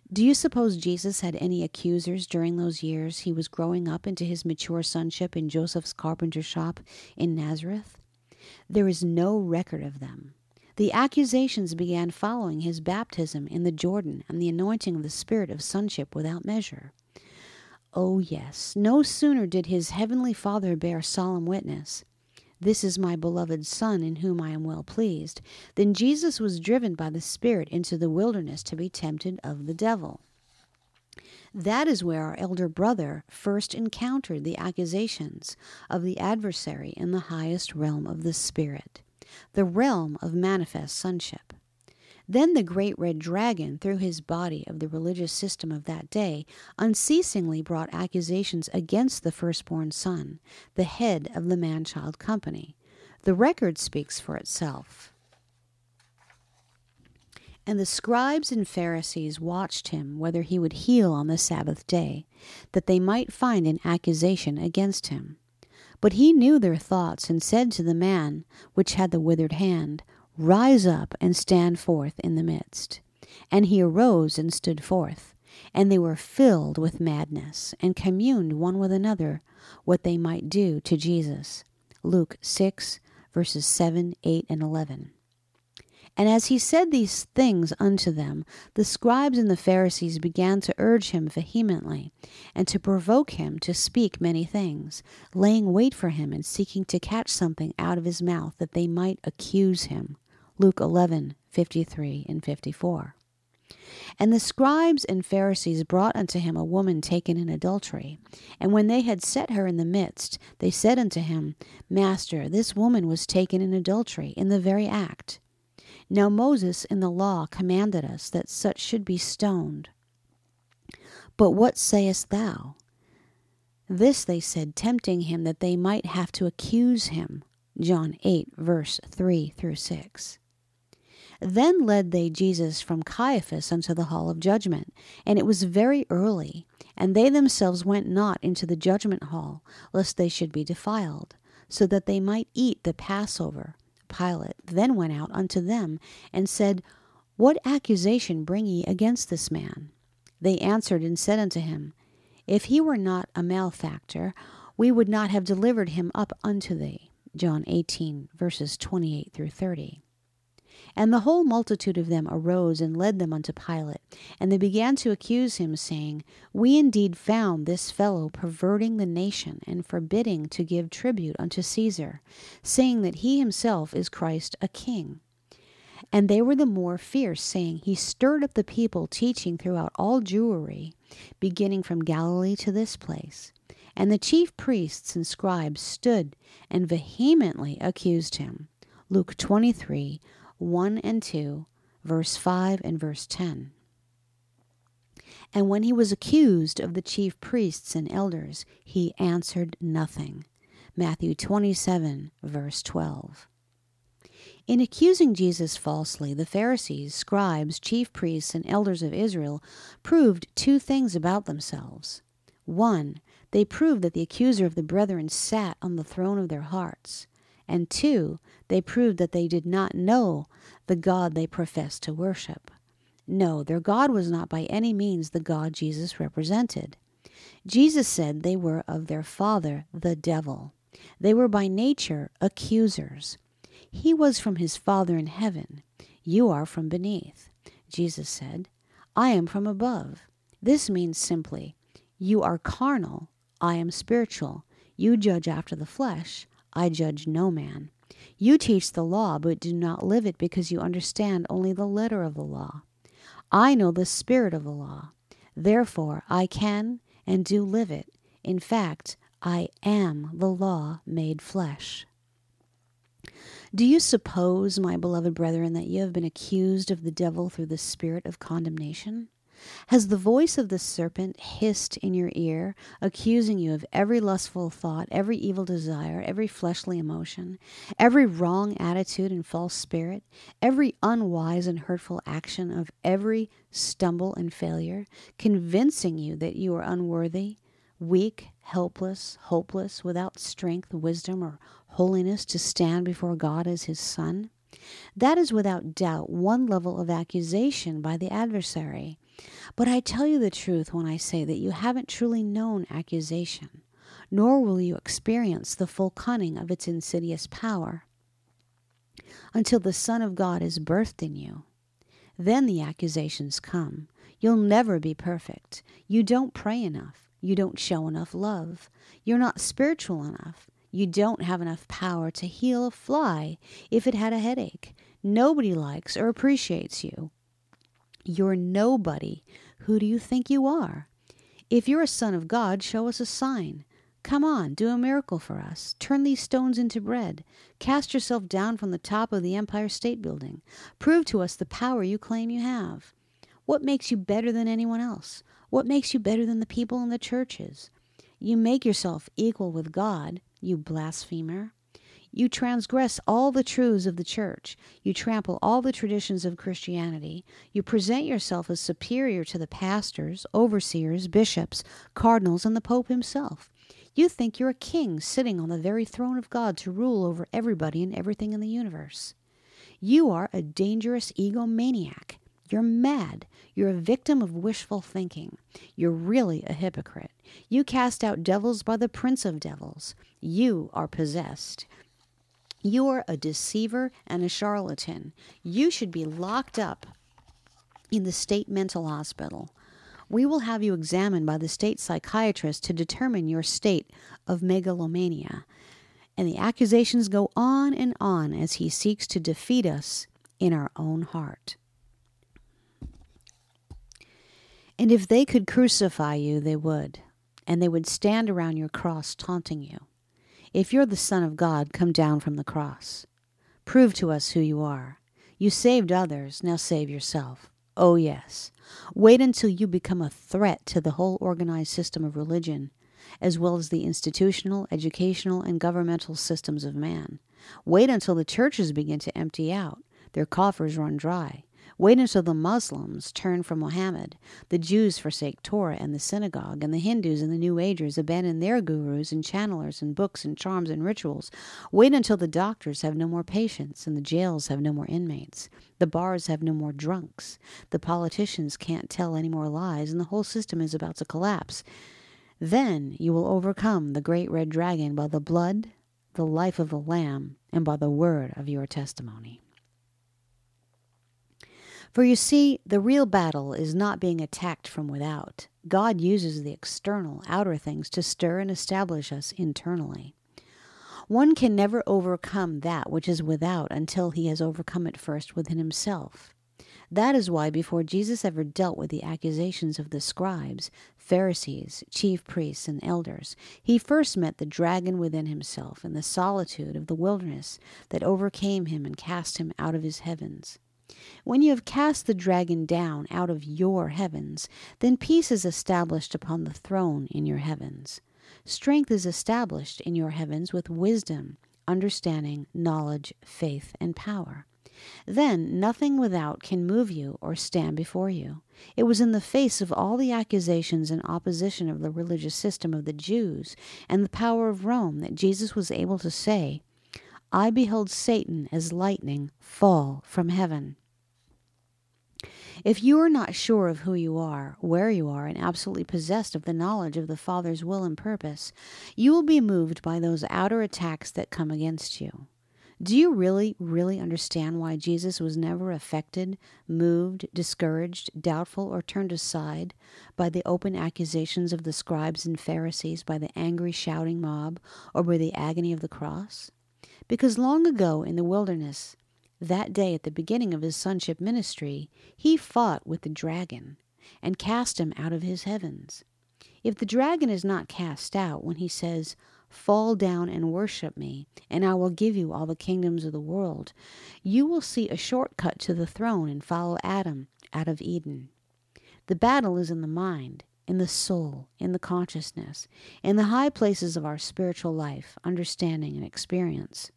[SPEAKER 1] Do you suppose Jesus had any accusers during those years he was growing up into his mature sonship in Joseph's carpenter shop in Nazareth? There is no record of them. The accusations began following his baptism in the Jordan and the anointing of the Spirit of sonship without measure. Oh, yes, no sooner did his heavenly Father bear solemn witness, "This is my beloved Son, in whom I am well pleased," than Jesus was driven by the Spirit into the wilderness to be tempted of the devil. That is where our elder brother first encountered the accusations of the adversary in the highest realm of the Spirit, the realm of manifest sonship. Then the great red dragon, through his body of the religious system of that day, unceasingly brought accusations against the firstborn son, the head of the man-child company. The record speaks for itself. And the scribes and Pharisees watched him whether he would heal on the Sabbath day, that they might find an accusation against him. But he knew their thoughts, and said to the man which had the withered hand, "Rise up and stand forth in the midst." And he arose and stood forth. And they were filled with madness, and communed one with another what they might do to Jesus. Luke six, verses seven, eight, and eleven. And as he said these things unto them, the scribes and the Pharisees began to urge him vehemently, and to provoke him to speak many things, laying wait for him and seeking to catch something out of his mouth, that they might accuse him. Luke eleven, fifty-three and fifty-four. And the scribes and Pharisees brought unto him a woman taken in adultery. And when they had set her in the midst, they said unto him, Master, this woman was taken in adultery in the very act. Now Moses in the law commanded us that such should be stoned. But what sayest thou? This they said, tempting him that they might have to accuse him. John eight, verse three through six. Then led they Jesus from Caiaphas unto the hall of judgment, and it was very early, and they themselves went not into the judgment hall, lest they should be defiled, so that they might eat the Passover. Pilate then went out unto them, and said, What accusation bring ye against this man? They answered and said unto him, If he were not a malefactor, we would not have delivered him up unto thee. John eighteen, verses twenty-eight through thirty. And the whole multitude of them arose and led them unto Pilate. And they began to accuse him, saying, We indeed found this fellow perverting the nation, and forbidding to give tribute unto Caesar, saying that he himself is Christ a king. And they were the more fierce, saying, He stirred up the people, teaching throughout all Jewry, beginning from Galilee to this place. And the chief priests and scribes stood and vehemently accused him. Luke twenty-three, one and two, verse five and verse ten. And when he was accused of the chief priests and elders, he answered nothing. Matthew twenty-seven, verse twelve. In accusing Jesus falsely, the Pharisees, scribes, chief priests, and elders of Israel proved two things about themselves. One, they proved that the accuser of the brethren sat on the throne of their hearts. And two, they proved that they did not know the God they professed to worship. No, their God was not by any means the God Jesus represented. Jesus said they were of their father, the devil. They were by nature accusers. He was from his Father in heaven. You are from beneath. Jesus said, I am from above. This means simply, you are carnal, I am spiritual. You judge after the flesh, I judge no man. You teach the law, but do not live it, because you understand only the letter of the law. I know the spirit of the law. Therefore I can and do live it. In fact, I am the law made flesh. Do you suppose, my beloved brethren, that you have been accused of the devil through the spirit of condemnation? Has the voice of the serpent hissed in your ear, accusing you of every lustful thought, every evil desire, every fleshly emotion, every wrong attitude and false spirit, every unwise and hurtful action, of every stumble and failure, convincing you that you are unworthy, weak, helpless, hopeless, without strength, wisdom, or holiness to stand before God as his son? That is without doubt one level of accusation by the adversary. But I tell you the truth when I say that you haven't truly known accusation, nor will you experience the full cunning of its insidious power until the Son of God is birthed in you. Then the accusations come. You'll never be perfect. You don't pray enough. You don't show enough love. You're not spiritual enough. You don't have enough power to heal a fly if it had a headache. Nobody likes or appreciates you. You're nobody. Who do you think you are? If you're a son of God, show us a sign. Come on, do a miracle for us. Turn these stones into bread. Cast yourself down from the top of the Empire State Building. Prove to us the power you claim you have. What makes you better than anyone else? What makes you better than the people in the churches? You make yourself equal with God, you blasphemer. You transgress all the truths of the church. You trample all the traditions of Christianity. You present yourself as superior to the pastors, overseers, bishops, cardinals, and the Pope himself. You think you're a king sitting on the very throne of God to rule over everybody and everything in the universe. You are a dangerous egomaniac. You're mad. You're a victim of wishful thinking. You're really a hypocrite. You cast out devils by the prince of devils. You are possessed. You are a deceiver and a charlatan. You should be locked up in the state mental hospital. We will have you examined by the state psychiatrist to determine your state of megalomania. And the accusations go on and on as he seeks to defeat us in our own heart. And if they could crucify you, they would. And they would stand around your cross taunting you. If you're the Son of God, come down from the cross. Prove to us who you are. You saved others, now save yourself. Oh, yes. Wait until you become a threat to the whole organized system of religion, as well as the institutional, educational, and governmental systems of man. Wait until the churches begin to empty out, their coffers run dry. Wait until the Muslims turn from Muhammad, the Jews forsake Torah and the synagogue, and the Hindus and the New Agers abandon their gurus and channelers and books and charms and rituals. Wait until the doctors have no more patients and the jails have no more inmates. The bars have no more drunks. The politicians can't tell any more lies, and the whole system is about to collapse. Then you will overcome the great red dragon by the blood, the life of the Lamb, and by the word of your testimony. For you see, the real battle is not being attacked from without. God uses the external, outer things to stir and establish us internally. One can never overcome that which is without until he has overcome it first within himself. That is why before Jesus ever dealt with the accusations of the scribes, Pharisees, chief priests, and elders, he first met the dragon within himself in the solitude of the wilderness that overcame him and cast him out of his heavens. When you have cast the dragon down out of your heavens, then peace is established upon the throne in your heavens. Strength is established in your heavens with wisdom, understanding, knowledge, faith, and power. Then nothing without can move you or stand before you. It was in the face of all the accusations and opposition of the religious system of the Jews and the power of Rome that Jesus was able to say, I beheld Satan as lightning fall from heaven. If you are not sure of who you are, where you are, and absolutely possessed of the knowledge of the Father's will and purpose, you will be moved by those outer attacks that come against you. Do you really, really understand why Jesus was never affected, moved, discouraged, doubtful, or turned aside by the open accusations of the scribes and Pharisees, by the angry shouting mob, or by the agony of the cross? Because long ago in the wilderness, that day at the beginning of his sonship ministry, he fought with the dragon and cast him out of his heavens. If the dragon is not cast out when he says, fall down and worship me, and I will give you all the kingdoms of the world, you will see a shortcut to the throne and follow Adam out of Eden. The battle is in the mind, in the soul, in the consciousness, in the high places of our spiritual life, understanding, and experience.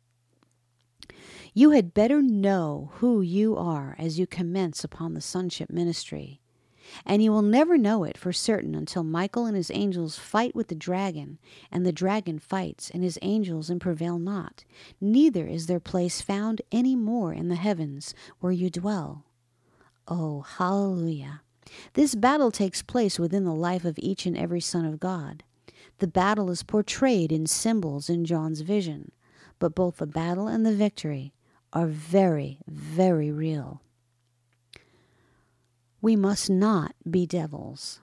[SPEAKER 1] You had better know who you are as you commence upon the sonship ministry, and you will never know it for certain until Michael and his angels fight with the dragon, and the dragon fights and his angels and prevail not. Neither is their place found any more in the heavens where you dwell. Oh, hallelujah! This battle takes place within the life of each and every son of God. The battle is portrayed in symbols in John's vision, but both the battle and the victory are very, very real. We must not be devils.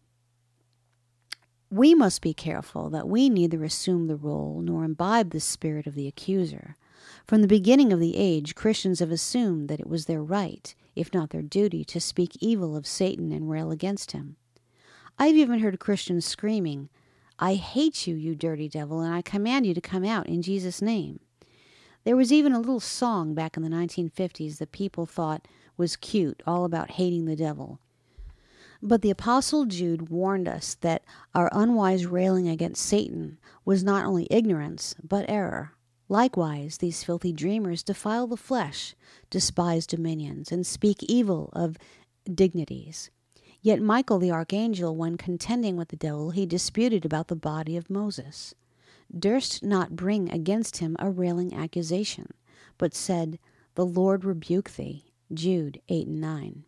[SPEAKER 1] We must be careful that we neither assume the role nor imbibe the spirit of the accuser. From the beginning of the age, Christians have assumed that it was their right, if not their duty, to speak evil of Satan and rail against him. I've even heard Christians screaming, "I hate you, you dirty devil, and I command you to come out in Jesus' name." There was even a little song back in the nineteen fifties that people thought was cute, all about hating the devil. But the Apostle Jude warned us that our unwise railing against Satan was not only ignorance, but error. Likewise, these filthy dreamers defile the flesh, despise dominions, and speak evil of dignities. Yet Michael the archangel, when contending with the devil, he disputed about the body of Moses, durst not bring against him a railing accusation, but said, "The Lord rebuke thee." Jude eight and nine.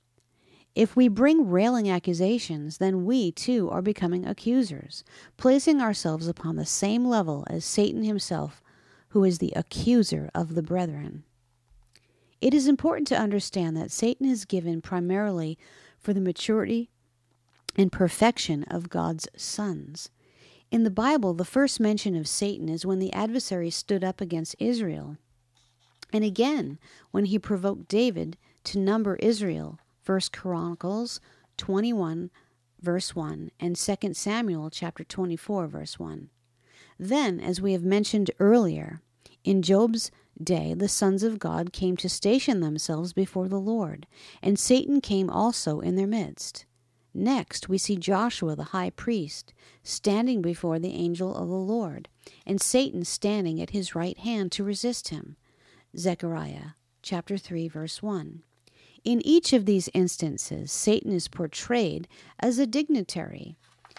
[SPEAKER 1] If we bring railing accusations, then we, too, are becoming accusers, placing ourselves upon the same level as Satan himself, who is the accuser of the brethren. It is important to understand that Satan is given primarily for the maturity and perfection of God's sons. In the Bible, the first mention of Satan is when the adversary stood up against Israel, and again when he provoked David to number Israel, First Chronicles twenty-one, verse one, and Second Samuel chapter twenty-four, verse one. Then, as we have mentioned earlier, in Job's day, the sons of God came to station themselves before the Lord, and Satan came also in their midst. Next, we see Joshua the high priest standing before the angel of the Lord, and Satan standing at his right hand to resist him. Zechariah chapter three, verse one. In each of these instances, Satan is portrayed as a dignitary,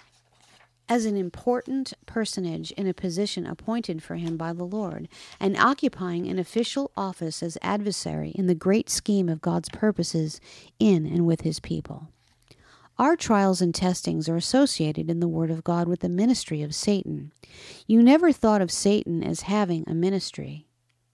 [SPEAKER 1] as an important personage in a position appointed for him by the Lord, and occupying an official office as adversary in the great scheme of God's purposes in and with his people. Our trials and testings are associated in the Word of God with the ministry of Satan. You never thought of Satan as having a ministry.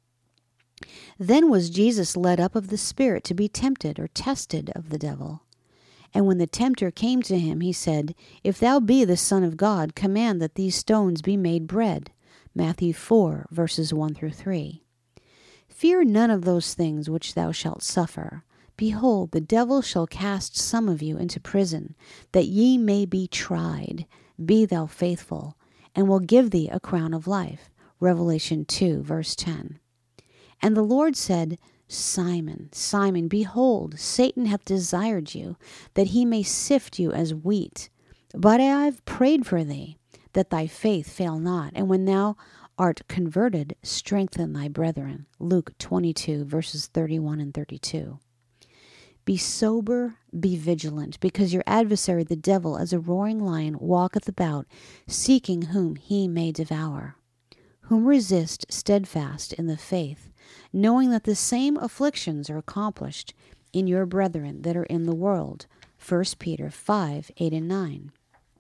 [SPEAKER 1] Then was Jesus led up of the Spirit to be tempted or tested of the devil. And when the tempter came to him, he said, "If thou be the Son of God, command that these stones be made bread." Matthew four, verses one through three. Fear none of those things which thou shalt suffer. Behold, the devil shall cast some of you into prison, that ye may be tried. Be thou faithful, and will give thee a crown of life. Revelation two, verse ten. And the Lord said, Simon, Simon, behold, Satan hath desired you, that he may sift you as wheat. But I have prayed for thee, that thy faith fail not, and when thou art converted, strengthen thy brethren. Luke twenty-two, verses thirty-one and thirty-two. Be sober, be vigilant, because your adversary the devil, as a roaring lion, walketh about, seeking whom he may devour. Whom resist steadfast in the faith, knowing that the same afflictions are accomplished in your brethren that are in the world. First Peter five, eight and nine.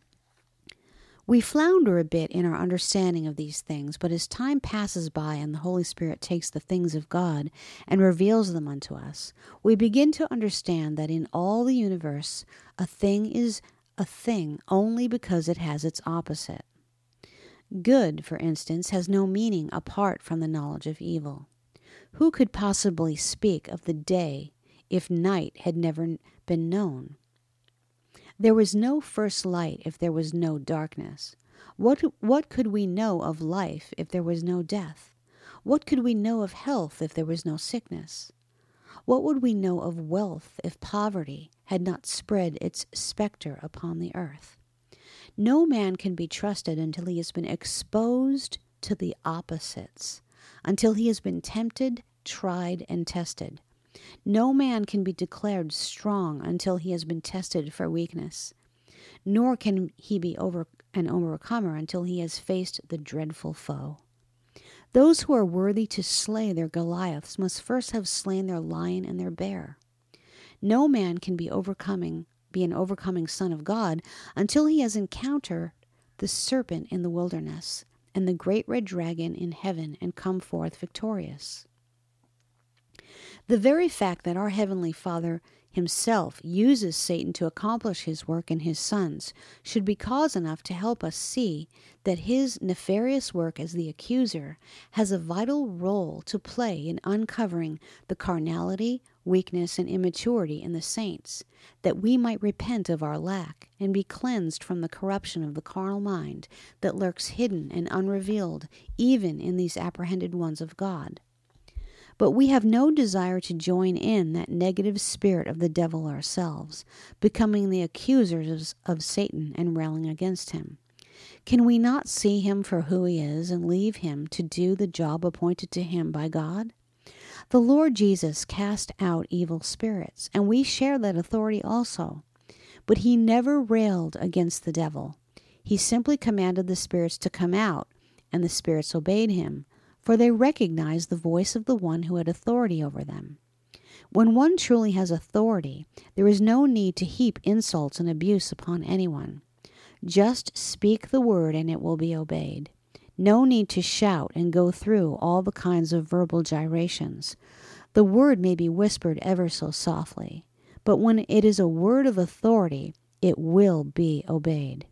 [SPEAKER 1] We flounder a bit in our understanding of these things, but as time passes by and the Holy Spirit takes the things of God and reveals them unto us, we begin to understand that in all the universe, a thing is a thing only because it has its opposite. Good, for instance, has no meaning apart from the knowledge of evil. Who could possibly speak of the day if night had never been known? There was no first light if there was no darkness. What, what could we know of life if there was no death? What could we know of health if there was no sickness? What would we know of wealth if poverty had not spread its specter upon the earth? No man can be trusted until he has been exposed to the opposites, until he has been tempted, tried, and tested. No man can be declared strong until he has been tested for weakness, nor can he be over an overcomer until he has faced the dreadful foe. Those who are worthy to slay their Goliaths must first have slain their lion and their bear. No man can be overcoming be an overcoming son of God until he has encountered the serpent in the wilderness and the great red dragon in heaven and come forth victorious. The very fact that our Heavenly Father himself uses Satan to accomplish his work in his sons should be cause enough to help us see that his nefarious work as the accuser has a vital role to play in uncovering the carnality, weakness, and immaturity in the saints, that we might repent of our lack and be cleansed from the corruption of the carnal mind that lurks hidden and unrevealed even in these apprehended ones of God. But we have no desire to join in that negative spirit of the devil ourselves, becoming the accusers of Satan and railing against him. Can we not see him for who he is and leave him to do the job appointed to him by God? The Lord Jesus cast out evil spirits, and we share that authority also. But he never railed against the devil. He simply commanded the spirits to come out, and the spirits obeyed him, for they recognized the voice of the one who had authority over them. When one truly has authority, there is no need to heap insults and abuse upon anyone. Just speak the word and it will be obeyed. No need to shout and go through all the kinds of verbal gyrations. The word may be whispered ever so softly, but when it is a word of authority, it will be obeyed.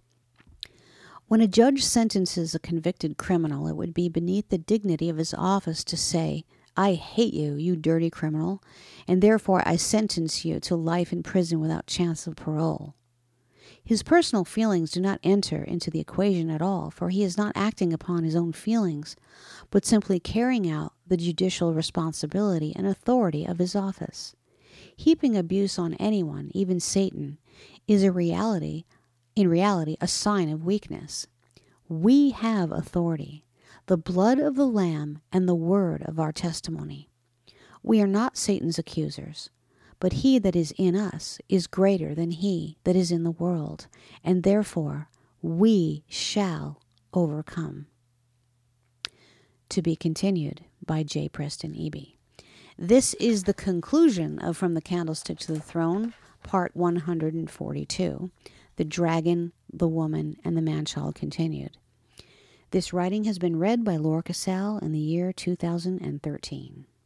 [SPEAKER 1] When a judge sentences a convicted criminal, it would be beneath the dignity of his office to say, "I hate you, you dirty criminal, and therefore I sentence you to life in prison without chance of parole." His personal feelings do not enter into the equation at all, for he is not acting upon his own feelings, but simply carrying out the judicial responsibility and authority of his office. Heaping abuse on anyone, even Satan, is a reality in reality, a sign of weakness. We have authority, the blood of the Lamb and the word of our testimony. We are not Satan's accusers, but he that is in us is greater than he that is in the world, and therefore we shall overcome. To be continued by J. Preston Eby. This is the conclusion of From the Candlestick to the Throne, part one hundred forty-two. The Dragon, the Woman, and the Man-Child continued. This writing has been read by Laura Casal in the year two thousand thirteen.